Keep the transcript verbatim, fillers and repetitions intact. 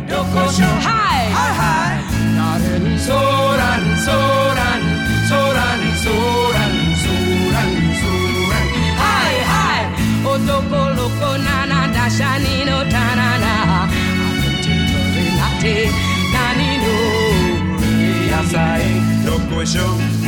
dokosho, hi, hi, hi. Narin soran, soran, soran, soran, soran, soran, hi, hi. Otoko loko nana dashani no tanana. Nani no, yasai dokosho.